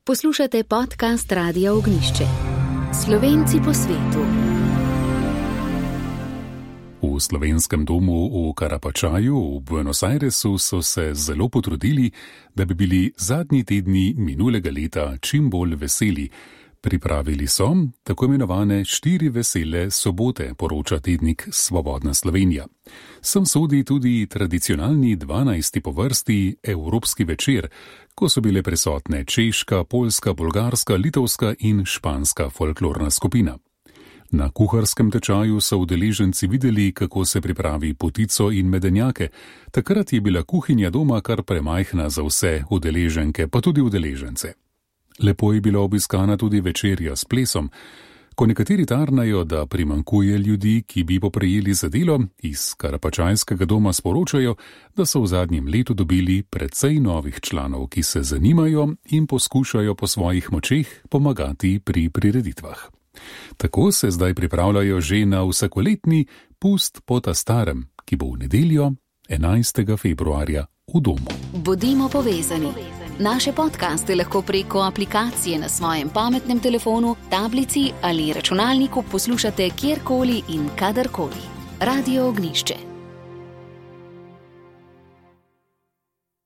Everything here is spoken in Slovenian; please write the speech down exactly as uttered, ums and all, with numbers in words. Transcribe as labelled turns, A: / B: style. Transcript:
A: Poslušate podcast Radia Ognjišče. Slovenci po svetu.
B: V slovenskem domu v Karapačaju v Buenos Airesu so se zelo potrudili, da bi bili zadnji tedni minulega leta čim bolj veseli. Pripravili so tako imenovane štiri vesele sobote, poroča tednik Svobodna Slovenija. Sem sodi tudi tradicionalni dvanajsti po vrsti Evropski večer, ko so bile prisotne češka, poljska, bolgarska, litovska in španska folklorna skupina. Na kuharskem tečaju so udeleženci videli, kako se pripravi potico in medenjake. Takrat je bila kuhinja doma kar premajhna za vse udeleženke, pa tudi udeležence. Lepo je bila obiskana tudi večerja s plesom. Ko nekateri tarnajo, da primanjkuje ljudi, ki bi poprejeli za delo, iz Karapačajskega doma sporočajo, da so v zadnjem letu dobili precej novih članov, ki se zanimajo in poskušajo po svojih močeh pomagati pri prireditvah. Tako se zdaj pripravljajo že na vsakoletni pust po ta starem, ki bo v nedeljo enajstega februarja v domu.
A: Bodimo povezani. Naše podcaste lahko preko aplikacije na svojem pametnem telefonu, tablici ali računalniku poslušate kjerkoli in kadarkoli. Radio Ognjišče.